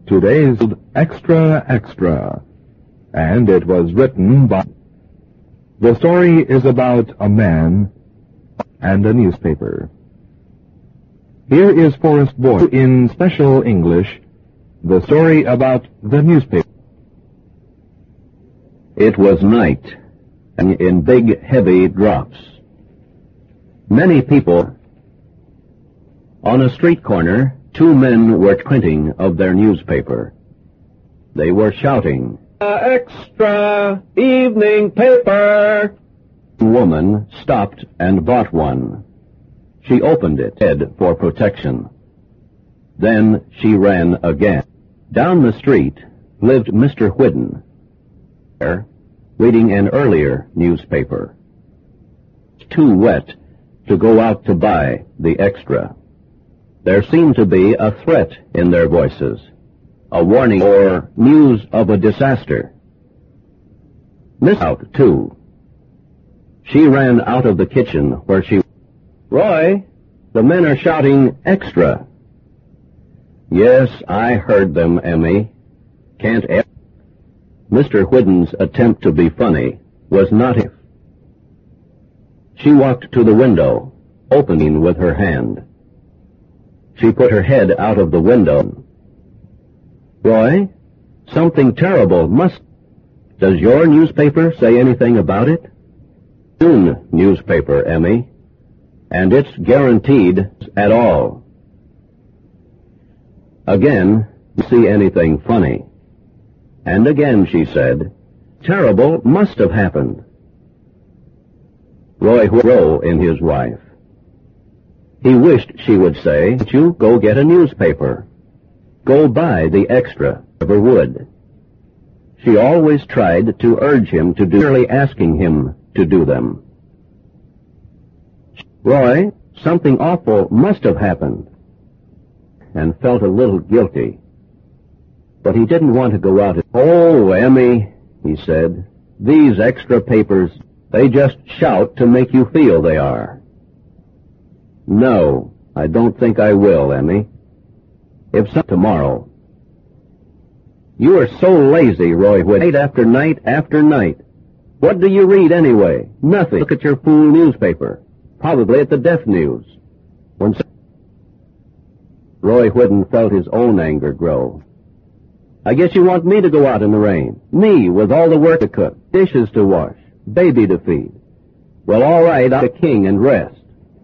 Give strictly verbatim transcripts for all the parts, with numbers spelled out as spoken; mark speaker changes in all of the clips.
Speaker 1: Today's Extra Extra, and it was written by... The story is about a man and a newspaper. Here is Forrest Boyd in special English, the story about the newspaper.
Speaker 2: It was night, and in big, heavy drops. Many people. On a street corner, two men were printing of their newspaper. They were shouting,
Speaker 3: Uh, extra evening paper!
Speaker 2: A woman stopped and bought one. She opened it head for protection. Then she ran again. Down the street lived Mister Whidden, reading an earlier newspaper. Too wet to go out to buy the extra. There seemed to be a threat in their voices, a warning or news of a disaster. Miss out, too. She ran out of the kitchen where she... Roy, the men are shouting extra. Yes, I heard them, Emmy. Can't ever... Mister Whidden's attempt to be funny was not if. She walked to the window, opening with her hand. She put her head out of the window. Roy, something terrible must... Does your newspaper say anything about it? Soon newspaper, Emmy, and it's guaranteed at all. Again, see anything funny. And again she said, terrible must have happened. Roy grew in his wife. He wished she would say, you go get a newspaper. Go buy the extra, ever would. She always tried to urge him to do, merely asking him to do them. Roy, something awful must have happened, and felt a little guilty. But he didn't want to go out. Oh, Emmy, he said, these extra papers, they just shout to make you feel they are. No, I don't think I will, Emmy. If so, tomorrow. You are so lazy, Roy Whidden. Night after night after night. What do you read anyway? Nothing. Look at your fool newspaper. Probably at the Deaf News. When Roy Whidden felt his own anger grow. I guess you want me to go out in the rain. Me, with all the work to cook, dishes to wash, baby to feed. Well, all right, I'm a king and rest.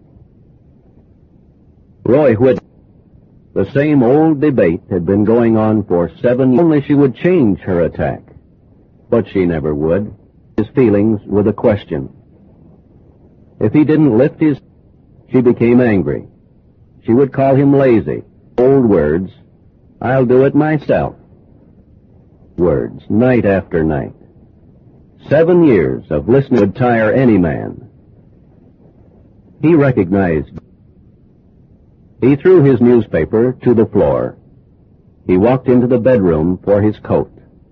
Speaker 2: Roy Whidden. The same old debate had been going on for seven years. Only she would change her attack. But she never would. His feelings were the question. If he didn't lift his... She became angry. She would call him lazy. Old words. I'll do it myself. Words, night after night. Seven years of listening would tire any man. He recognized... He threw his newspaper to the floor. He walked into the bedroom for his coat.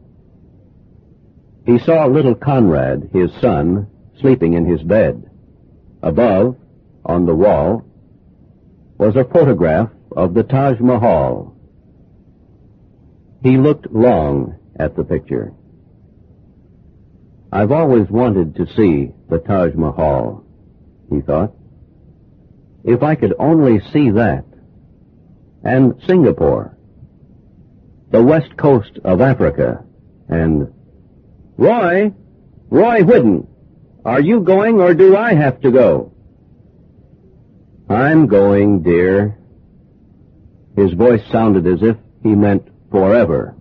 Speaker 2: He saw little Conrad, his son, sleeping in his bed. Above, on the wall, was a photograph of the Taj Mahal. He looked long at the picture. I've always wanted to see the Taj Mahal, he thought. If I could only see that, and Singapore, the west coast of Africa, and... Roy! Roy Whidden! Are you going or do I have to go? I'm going, dear. His voice sounded as if he meant forever.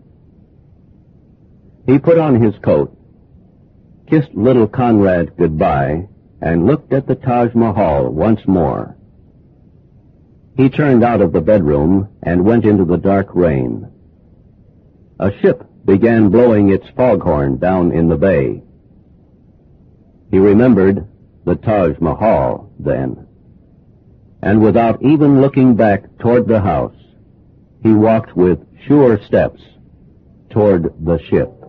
Speaker 2: He put on his coat, kissed little Conrad goodbye, and looked at the Taj Mahal once more. He turned out of the bedroom and went into the dark rain. A ship began blowing its foghorn down in the bay. He remembered the Taj Mahal then, and without even looking back toward the house, he walked with sure steps toward the ship.